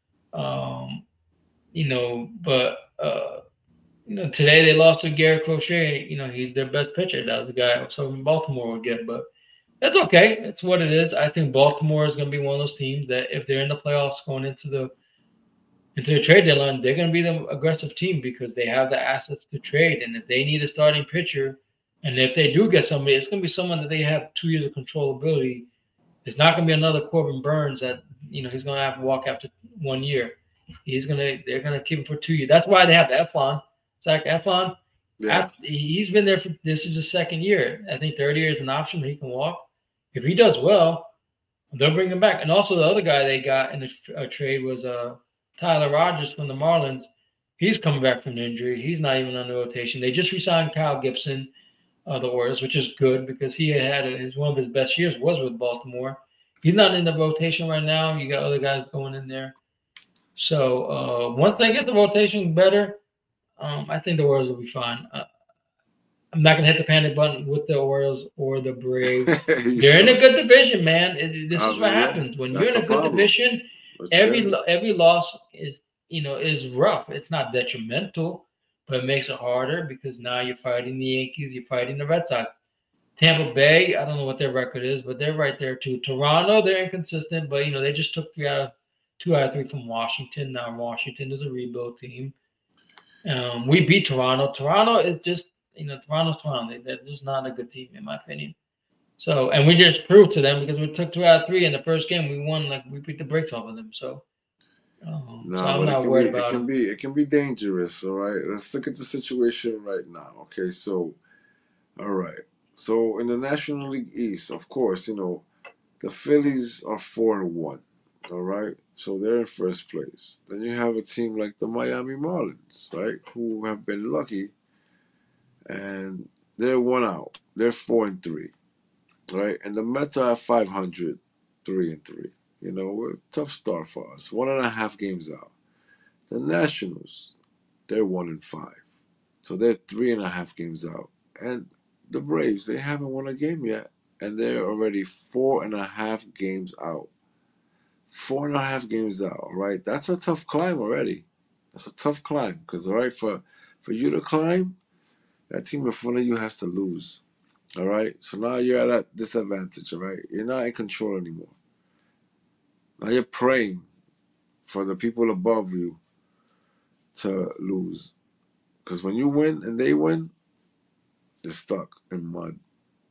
Um, you know, but uh, you know, today they lost to Garrett Crochet. You know, he's their best pitcher. That was the guy I was hoping Baltimore would get, but that's okay. That's what it is. I think Baltimore is going to be one of those teams that if they're in the playoffs going into the into the trade deadline, they're going to be the aggressive team because they have the assets to trade. And if they need a starting pitcher, and if they do get somebody, it's going to be someone that they have two years of controllability. It's not going to be another Corbin Burns that you know he's going to have to walk after one year. He's going to they're going to keep him for two years. That's why they have Eflin, Zach Eflin. Yeah. After, he's been there for this is his second year. I think third year is an option. He can walk. If he does well, they'll bring him back. And also the other guy they got in the uh, trade was uh, Tyler Rogers from the Marlins. He's coming back from an injury. He's not even on the rotation. They just re-signed Kyle Gibson, uh, the Orioles, which is good because he had, had a, his one of his best years was with Baltimore. He's not in the rotation right now. You got other guys going in there. So uh, once they get the rotation better, um, I think the Orioles will be fine. Uh, I'm not gonna hit the panic button with the Orioles or the Braves. They're sure? in a good division, man. It, this I is mean, what happens when you're in a good problem. division. That's every true. every loss is you know is rough. It's not detrimental, but it makes it harder because now you're fighting the Yankees, you're fighting the Red Sox. Tampa Bay, I don't know what their record is, but they're right there too. Toronto, they're inconsistent, but you know they just took three out of two out of three from Washington. Now Washington is a rebuild team. Um, we beat Toronto. Toronto is just. You know, Toronto's Toronto. They're just not a good team, in my opinion. So, and we just proved to them because we took two out of three in the first game. We won, like we beat the brakes off of them. So, um, no, so I'm but not it can worried be, about it. Can it. be, it can be dangerous. All right, let's look at the situation right now. Okay, so, all right, so in the National League East, of course, you know, the Phillies are four and one. All right, so they're in first place. Then you have a team like the Miami Marlins, right, who have been lucky. And they're one out. They're four and three, right? And the Mets are five hundred, three and three. You know, we're a tough start for us. One and a half games out. The Nationals, they're one and five, so they're three and a half games out. And the Braves, they haven't won a game yet, and they're already four and a half games out. Four and a half games out. All right, that's a tough climb already. That's a tough climb because all right, for for you to climb. That team in front of you has to lose, all right? So now you're at a disadvantage, all right? You're not in control anymore. Now you're praying for the people above you to lose. Because when you win and they win, you're stuck in mud,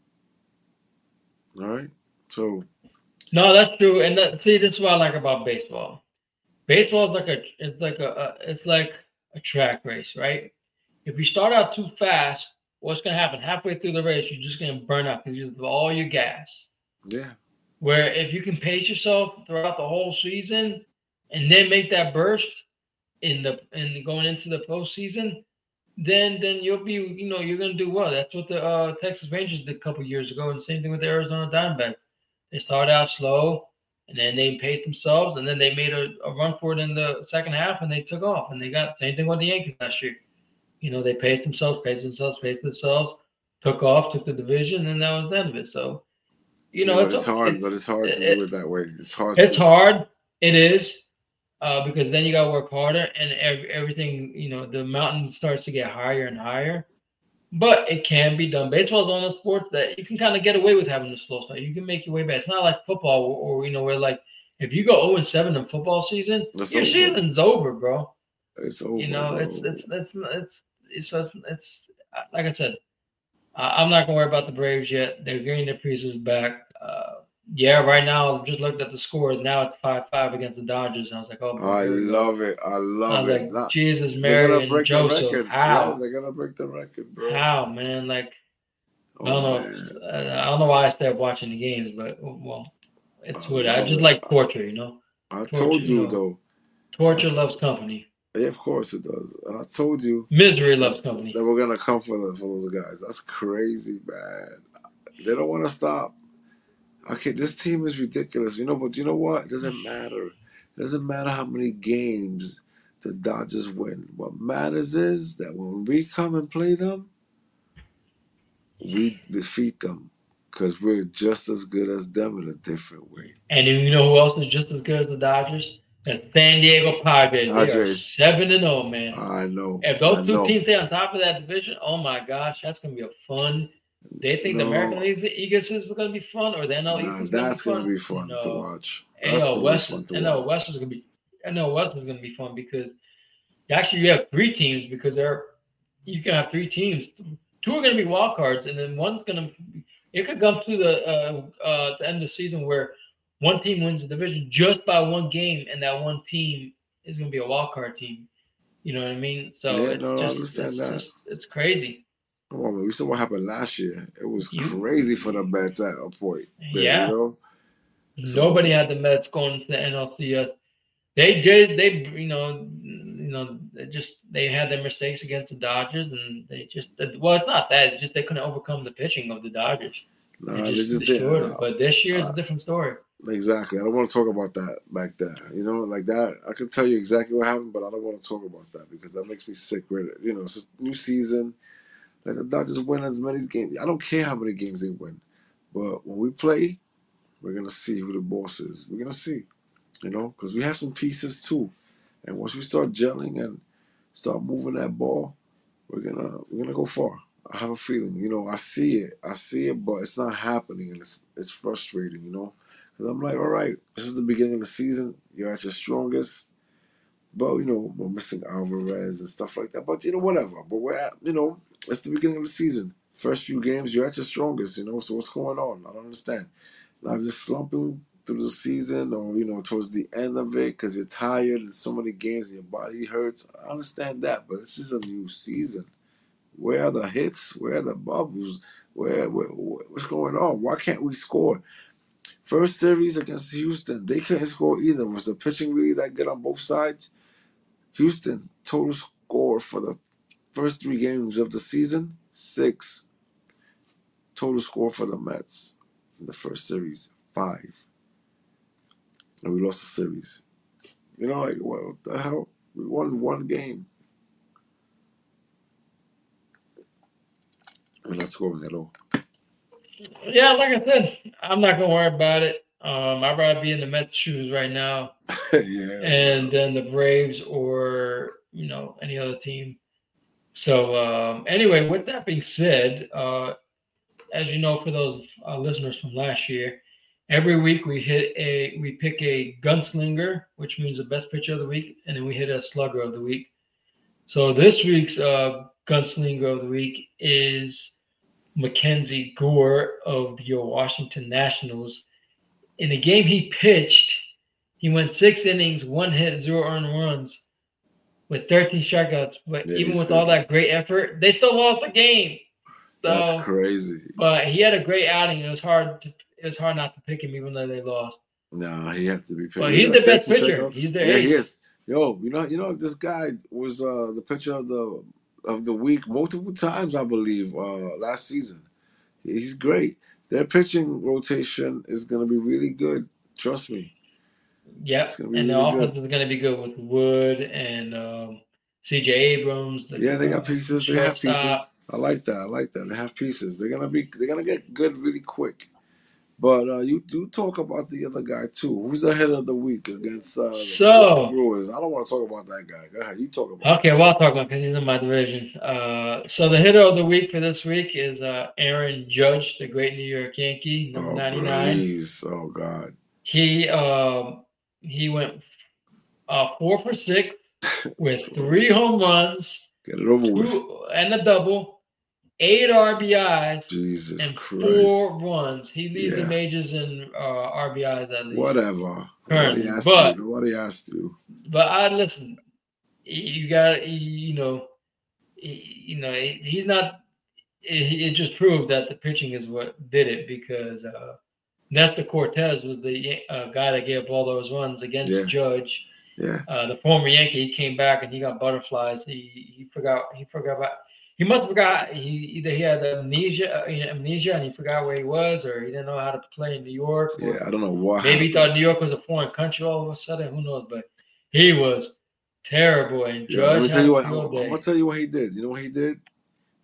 all right? So. No, that's true. And that, see, this is what I like about baseball. Baseball is like a, it's like a, a, it's like a track race, right? If you start out too fast, what's going to happen? Halfway through the race, you're just going to burn out because you have all your gas. Yeah. Where if you can pace yourself throughout the whole season and then make that burst in the in going into the postseason, then then you'll be, you know, you're going to do well. That's what the uh, Texas Rangers did a couple years ago, and the same thing with the Arizona Diamondbacks. They started out slow, and then they paced themselves, and then they made a, a run for it in the second half, and they took off. And they got same thing with the Yankees last year. You know, they paced themselves, paced themselves, paced themselves, took off, took the division, and that was the end of it. So, you know, yeah, it's, it's hard, it's, but it's hard to it, do it that way. It's hard. It's to... hard. It is uh, because then you got to work harder, and every, everything, you know, the mountain starts to get higher and higher. But it can be done. Baseball is one of the sports that you can kind of get away with having a slow start. You can make your way back. It's not like football, or, or you know, where like if you go zero and seven in football season, That's your over. season's over, bro. It's over. You know, it's it's it's it's it's it's, it's like I said. I'm not gonna worry about the Braves yet. They're getting their pieces back. Uh, yeah, right now, just looked at the score. Now it's five five against the Dodgers. And I was like, oh, boy, I love it. I love I was it. like, Not, Jesus, Mary, and Joseph. The how? Yeah, they're gonna break the record, bro. How, man? Like, oh, I don't know. Man. I don't know why I stopped watching the games, but well, it's I what I just it. like torture, you know. I torture, told you, you know. though. Torture loves company. Yeah, of course it does. And I told you. Misery loves company. That we're gonna come for the, for those guys. That's crazy, man. They don't want to stop. Okay, this team is ridiculous. You know, but you know what? It doesn't matter. It doesn't matter how many games the Dodgers win. What matters is that when we come and play them, we defeat them because we're just as good as them in a different way. And you know who else is just as good as the Dodgers? The San Diego Padres. They are Padres, seven and zero, man. I know, If I those two know. teams stay on top of that division, oh my gosh, that's gonna be a fun. They think the American No, League East is gonna be fun, or the N L East nah, is gonna be that's gonna fun. be fun to No, watch. That's NL gonna West, be fun to NL watch. West is gonna be, NL West is gonna be fun because actually you have three teams because there, you can have three teams. Two are gonna be wild cards, and then one's gonna. It could come to the uh, uh, the end of the season where one team wins the division just by one game, and that one team is going to be a wild card team. You know what I mean? So Yeah, it's no, no, I just understand it's that. just it's crazy. Come on, man. We saw what happened last year. It was You- crazy for the Mets at a point. There, Yeah. You know? So- Nobody had the Mets going to the N L C S. They did. They you know you know they just they had their mistakes against the Dodgers, and they just well, it's not that. It's just they couldn't overcome the pitching of the Dodgers. Nah, They they just just destroyed did. it. But this year is uh, a different story. Exactly. I don't want to talk about that back there. You know, like that. I can tell you exactly what happened, but I don't want to talk about that because that makes me sick with it. You know, it's a new season. Let the Dodgers win as many games. I don't care how many games they win, but when we play, we're gonna see who the boss is. We're gonna see, you know, because we have some pieces too. And once we start gelling and start moving that ball, we're gonna we're gonna go far. I have a feeling, you know, I see it, I see it, but it's not happening, and it's it's frustrating, you know, because I'm like, all right, this is the beginning of the season. You're at your strongest, but you know, we're missing Alvarez and stuff like that. But you know, whatever. But we're at, you know, it's the beginning of the season. First few games, you're at your strongest, you know. So what's going on? I don't understand. Now I'm just slumping through the season, or you know, towards the end of it, because you're tired and so many games and your body hurts. I understand that, but this is a new season. Where are the hits? Where are the bubbles? Where, where what's going on? Why can't we score? First series against Houston, they couldn't score either. Was the pitching really that good on both sides? Houston total score for the first three games of the season, six. Total score for the Mets in the first series, five. And we lost the series. You know, like what the hell? We won one game. We're not scoring at all. Yeah, like I said, I'm not gonna worry about it. Um, I'd rather be in the Mets shoes right now, Yeah. and then the Braves or you know any other team. So um, anyway, with that being said, uh, as you know, for those uh, listeners from last year, every week we hit a we pick a gunslinger, which means the best pitcher of the week, and then we hit a slugger of the week. So this week's uh, gunslinger of the week is Mackenzie Gore of your Washington Nationals. In the game he pitched, he went six innings, one hit, zero earned runs, with thirteen strikeouts. But Yeah, even he's with all crazy. that great effort, they still lost the game. So, That's crazy. but he had a great outing. It was hard. To, it was hard not to pick him, even though they lost. No, he had to be picked. Well, he's the best pitcher. He's their Yeah, he ace. is. Yo, you know, you know, this guy was uh, the pitcher of the of the week multiple times, I believe, uh, last season. He's great. Their pitching rotation is going to be really good. Trust me. Yep, It's gonna be and the really offense good. is going to be good with Wood and um, C J Abrams. The, Yeah, they got uh, pieces. They have shortstop. pieces. I like that. I like that. They have pieces. They're gonna be. They're gonna get good really quick. But uh, you do talk about the other guy too. Who's the hitter of the week against uh, the So- Brewers? I don't want to talk about that guy. Go ahead. You talk about. Okay, well, I'll talk about because he's in my division. Uh, so the hitter of the week for this week is uh, Aaron Judge, the great New York Yankee, number Oh, ninety-nine. please. Oh, God. He um, he went uh, four for six with three home runs, Get it over with. two and a double, eight R B Is, Jesus and Christ. four runs. He leads Yeah. the majors in uh, R B Is at least. Whatever. Currently, Nobody asked but- you. Nobody asked you. But I listen. You got you know, you know he's not. It, it just proves that the pitching is what did it because uh, Nestor Cortez was the uh, guy that gave up all those runs against Yeah. Judge. Yeah. Uh, the former Yankee, he came back and he got butterflies. He he forgot he forgot about he must have forgot he either he had amnesia uh, amnesia and he forgot where he was or he didn't know how to play in New York. Or Yeah. I don't know why. maybe he thought New York was a foreign country all of a sudden. Who knows? But he was terrible. And Yeah, let me Judge tell you had what. a I'm, field I'm day. gonna tell you what he did. You know what he did?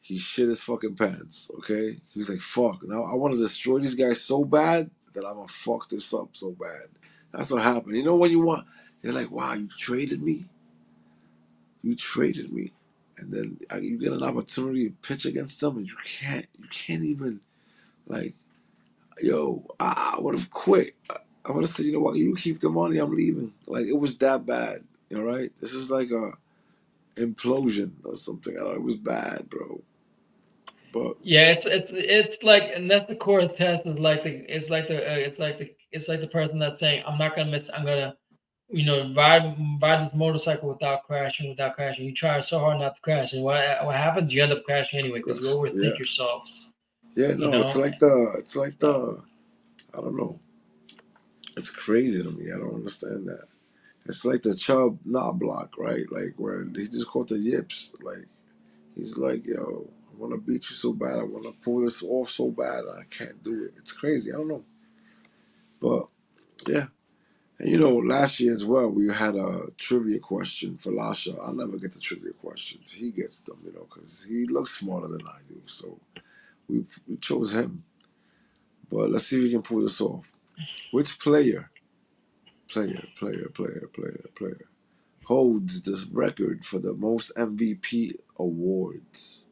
he shit his fucking pants. Okay, he was like, "Fuck! Now I want to destroy these guys so bad that I'm gonna fuck this up so bad." That's what happened. You know when you want, you're like, "Wow, you traded me. You traded me," and then uh, you get an opportunity to pitch against them, and you can't. You can't even like, yo, I would have quit. I would have said, you know what, you keep the money, I'm leaving. Like it was that bad. All right, this is like a implosion or something. I know it was bad, bro. But Yeah, it's it's it's like, and that's the core test. Is like the it's like the uh, it's like the it's like the person that's saying, I'm not gonna miss. I'm gonna, you know, ride ride this motorcycle without crashing, without crashing. You try so hard not to crash, and what what happens? You end up crashing anyway because you yeah, overthink yourself. yeah, You no, it's know. like the, it's like So, the, I don't know. It's crazy to me. I don't understand that. It's like the Chubb knob block, right? Like where he just caught the yips. Like he's like, yo, I want to beat you so bad. I want to pull this off so bad. And I can't do it. It's crazy. I don't know. But yeah. And you know, last year as well, we had a trivia question for Lasha. I'll never get the trivia questions. He gets them, you know, because he looks smarter than I do. So we, we chose him. But let's see if we can pull this off. Which player, player, player, player, player, player holds the record for the most M V P awards?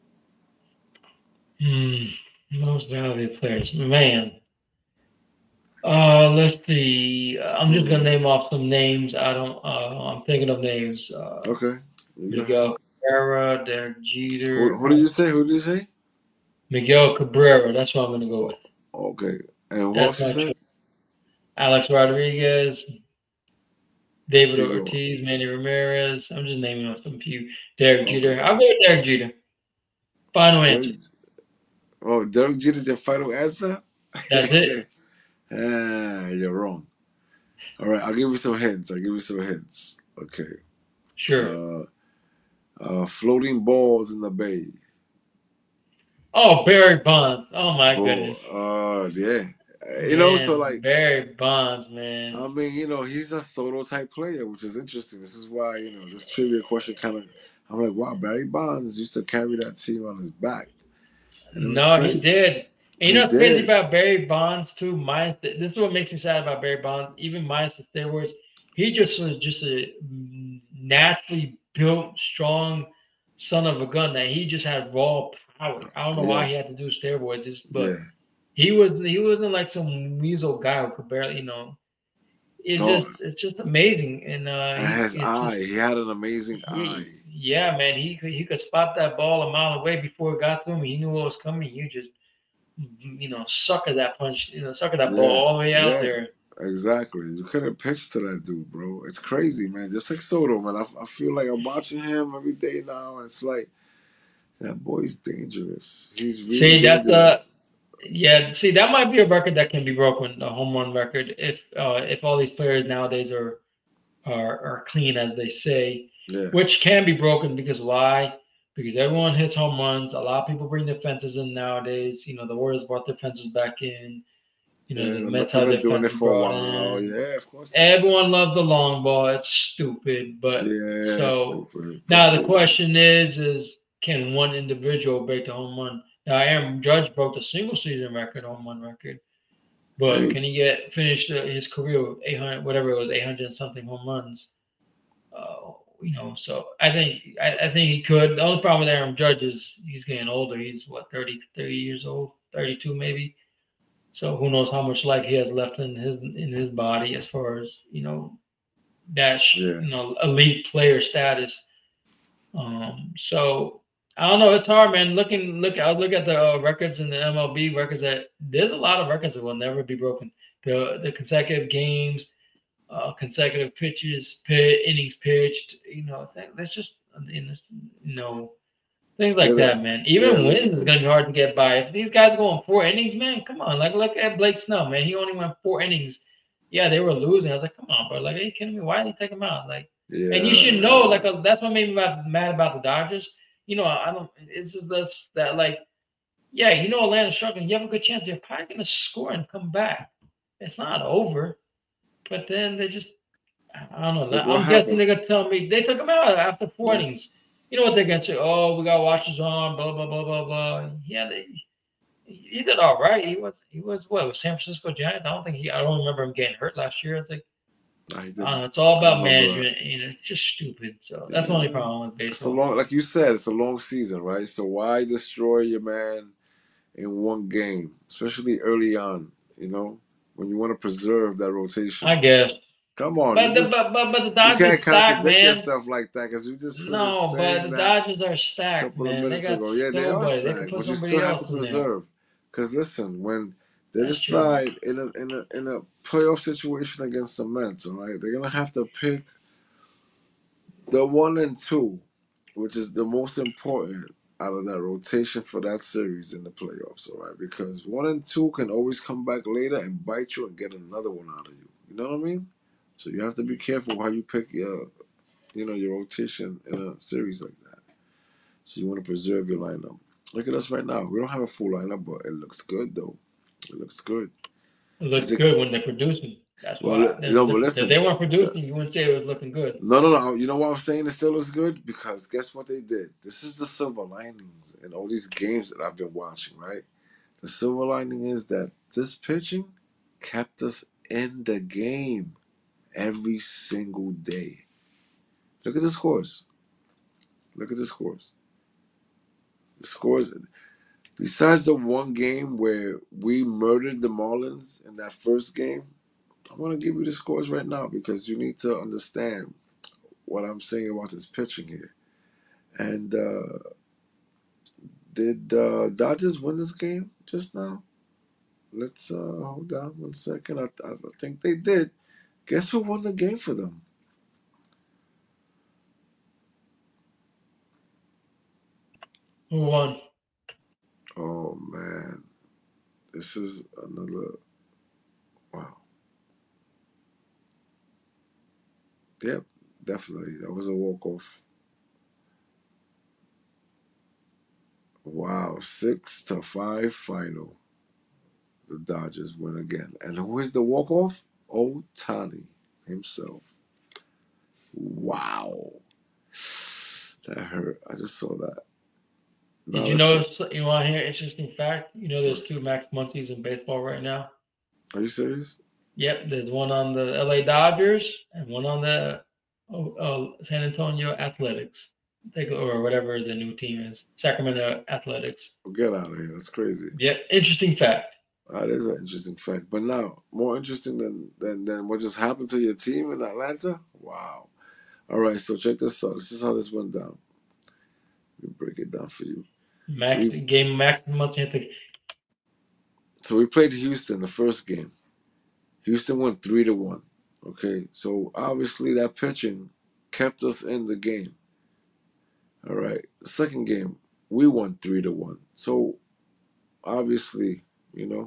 hmm, most valuable players, man. Uh, let's see. I'm just gonna Hmm. name off some names. I don't. Uh, I'm thinking of names. Uh, Okay. You go ahead. Miguel Cabrera, Derek Who, Jeter, who did uh, you say? Who did you say? Miguel Cabrera. That's what I'm gonna go with. Okay. And who That's else you my said? choice. Alex Rodriguez, David Keep going. Ortiz, Manny Ramirez. I'm just naming off some few. Derek Okay. Jeter. I'll go with Derek Jeter. Final answer. Derek, oh, Derek Jeter's your final answer? That's it. Ah, you're wrong. All right, I'll give you some hints. I'll give you some hints. Okay. Sure. Uh, uh, floating balls in the bay. Oh, Barry Bonds. Oh my Ball. goodness. Uh, yeah. Uh, You know, so Man, like, Barry Bonds, man. I mean, you know, he's a Soto type player, which is interesting. This is why, you know, this trivia question kind of, I'm like, wow, Barry Bonds used to carry that team on his back. And it was No, he crazy. did. And you He know what's crazy did. about Barry Bonds too? Minus the, this is what makes me sad about Barry Bonds, even minus the steroids. He just was just a naturally built, strong son of a gun that he just had raw power. I don't know why he Yes. had to do steroids, just, but Yeah. he was he wasn't like some weasel guy who could barely, you know. It's Oh, just it's just amazing, and uh, and he his it's eye. just He had an amazing eye. he yeah man he could he could spot that ball a mile away before it got to him. He knew what was coming. You just you know, sucker that punch, you know, sucker that ball Yeah. all the way out Yeah. there. Exactly. You couldn't pitch to that dude, bro. It's crazy, man. Just like Soto, man. I, I feel like I'm watching him every day now, and it's like that boy's dangerous. He's really See, that's a dangerous. yeah. See, that might be a record that can be broken, a home run record, if uh, if all these players nowadays are are are clean as they say, Yeah. which can be broken because why? Because everyone hits home runs. A lot of people bring their fences in nowadays. You know, the Warriors brought their fences back in. You know, Yeah. the The Mets Mets have had been their doing it fences for a brought while. in. Yeah, of course. Everyone loves the long ball. It's stupid, but Yeah, it's so stupid. now the Completely. question is: is can one individual break the home run? Now, Aaron Judge broke the single season record, home run record, but Hey, can he get finish uh, his career with eight hundred, whatever it was, eight hundred something home runs? Uh, you know, so I think I, I think he could. The only problem with Aaron Judge is he's getting older. He's what thirty, thirty years old, thirty-two maybe. So who knows how much life he has left in his in his body as far as you know that yeah. you know elite player status. Um, so I don't know. It's hard, man. Looking, look. I was looking at the uh, records in the M L B records. That there's a lot of records that will never be broken. The the consecutive games, uh, consecutive pitches, pit, innings pitched. You know, that's just you know things Yeah, like that, that, man. yeah, Even wins is gonna be limited. hard to get by. If these guys go in four innings, man, come on. Like look at Blake Snell, man. He only went four innings. Yeah, they were losing. I was like, come on, bro. Like, are you kidding me? Why did they take him out? Like, and you should know, Yeah. like, uh, that's what made me mad, mad about the Dodgers. You know, I don't. It's just that, that like, yeah, you know, Atlanta's struggling. You have a good chance. They're probably gonna score and come back. It's not over. But then they just, I don't know. Look what I'm guessing happened. they're gonna tell me they took him out after four Yeah. innings. you know what they're gonna say? Oh, we got watches on, blah blah blah blah blah. Yeah, they, he did all right. He was he was what with San Francisco Giants. I don't think he. I don't remember him getting hurt last year. I think. Nah, he I don't didn't. know. It's all I about remember. management. You know, it's just stupid. So that's the only Yeah, problem with it's a baseball. long, like you said, it's a long season, right? So why destroy your man in one game, especially early on? You know, when you want to preserve that rotation. I guess. Come on, you But the just but but, but the you can't Dodgers stacked, contradict man. yourself like that because you just finished No, but saying the that Dodgers are a stacked, couple of man. They minutes got ago. Yeah, they are somebody. They could stacked, put but you somebody still have else to in there. preserve. Because listen, when they That's true. decide in a in a in a playoff situation against the Mets, all right, they're gonna have to pick the one and two, which is the most important out of that rotation for that series in the playoffs, all right? Because one and two can always come back later and bite you and get another one out of you. You know what I mean? So you have to be careful how you pick your, you know, your rotation in a series like that. So you want to preserve your lineup. Look at us right now. We don't have a full lineup, but it looks good though. It looks good. It Is looks it? good when they're producing. That's Well, why. you know, but If they listen. weren't The, producing, you wouldn't say it was looking good. no, no, no. You know why I'm saying it still looks good? Because guess what they did? This is the silver linings in all these games that I've been watching, right? The silver lining is that this pitching kept us in the game every single day. Look at the scores. Look at the scores. The scores. Besides the one game where we murdered the Marlins in that first game, I want to give you the scores right now because you need to understand what I'm saying about this pitching here. And uh, did uh, Dodgers win this game just now? Let's uh, hold on one second. I, I think they did. Guess who won the game for them? Who won? Oh man, this is another wow. Yep, definitely. That was a walk off. Wow, six to five final. The Dodgers win again. And who is the walk off? Ohtani himself. Wow, that hurt. I just saw that. Did Now you let's talk. notice? You want to hear an interesting fact? You know, there's Let's, two Max Muncies in baseball right now. are you serious? Yep, there's one on the L A Dodgers and one on the oh, oh, San Antonio Athletics, Take, or whatever the new team is, Sacramento Athletics. Get out of here. That's crazy. Yep, interesting fact. That is an interesting fact. But now, more interesting than, than, than what just happened to your team in Atlanta? Wow. All right, so check this out. This is how this went down. Let me break it down for you. Max So we, game Max Muncy. so we played Houston the first game. Houston won three to one. Okay, so obviously that pitching kept us in the game. All right, the second game we won three to one. So obviously, you know,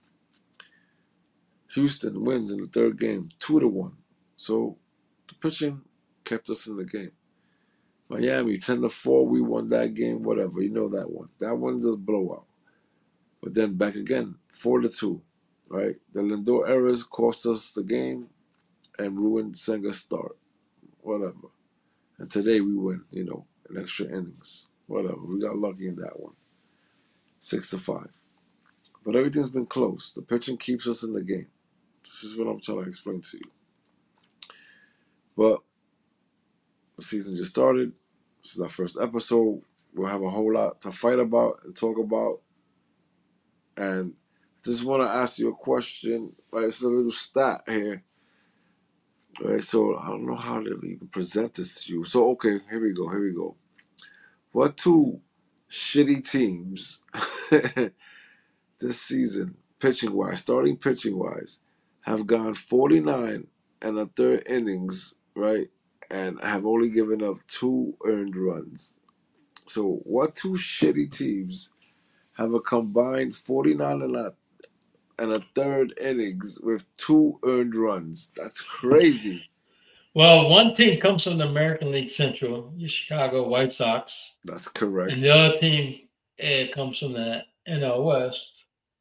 Houston wins in the third game two to one. So the pitching kept us in the game. Miami ten to four. We won that game. Whatever, you know that one. That one's a blowout. But then back again, four to two. Right, the Lindor errors cost us the game and ruined Senga's start. Whatever. And today we win, you know, in extra innings. Whatever. We got lucky in that one. Six to five. But everything's been close. The pitching keeps us in the game. This is what I'm trying to explain to you. But the season just started. This is our first episode. We'll have a whole lot to fight about and talk about. And just want to ask you a question. Like, it's a little stat here. Right, so I don't know how to even present this to you. So okay, here we go. Here we go. What two shitty teams this season, pitching wise, starting pitching wise, have gone forty-nine and a third innings, right, and have only given up two earned runs? So what two shitty teams have a combined forty-nine and a and a third innings with two earned runs? That's crazy. Well, one team comes from the American League Central, the Chicago White Sox, That's and correct. the other team it comes from the N L West,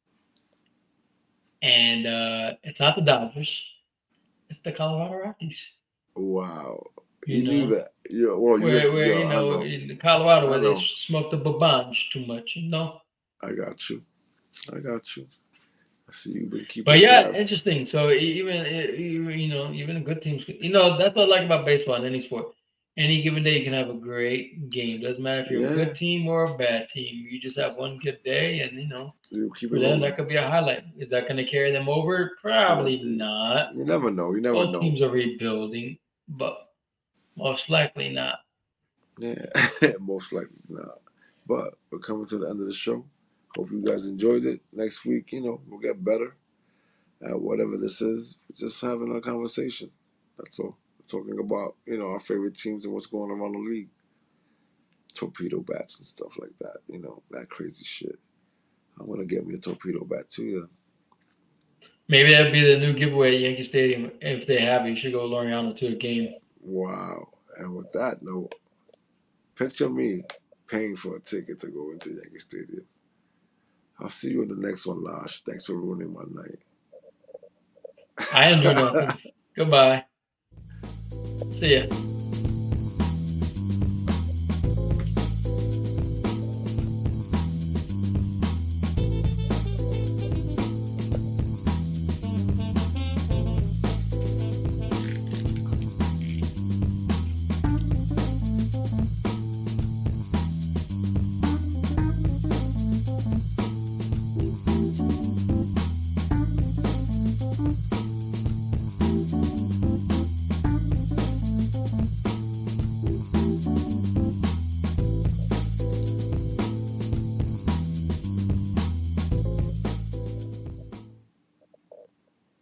and uh, it's not the Dodgers, it's the Colorado Rockies. Wow. You You need know, that. Yeah, well, you where live. where Yeah, you I know know. in Colorado I where they know. smoke the babanj too much. You know. I got you. I got you. I see you've been But keeping yeah, tabs. interesting. So e- even e- even, you know, even good teams, you know, that's what I like about baseball in any sport. Any given day, you can have a great game. Doesn't matter if you're a Yeah, good team or a bad team. You just have one good day, and you know, you keep it for them, rolling. that could be a highlight. Is that going to carry them over? Yeah, Probably the- not. you never know. You never Both know. teams are rebuilding, but most likely not. Yeah, most likely not. But we're coming to the end of the show. Hope you guys enjoyed it. Next week, you know, we'll get better at whatever this is. Just having a conversation. That's all. We're talking about, you know, our favorite teams and what's going on around the league. Torpedo bats and stuff like that. You know, that crazy shit. I'm gonna get me a torpedo bat too. Then. Maybe that'd be the new giveaway at Yankee Stadium. If they have it, you should go Loriano to a game. Wow. And with that note, picture me paying for a ticket to go into Yankee Stadium. I'll see you in the next one, Lash. Thanks for ruining my night. I didn't do nothing. Goodbye. See ya.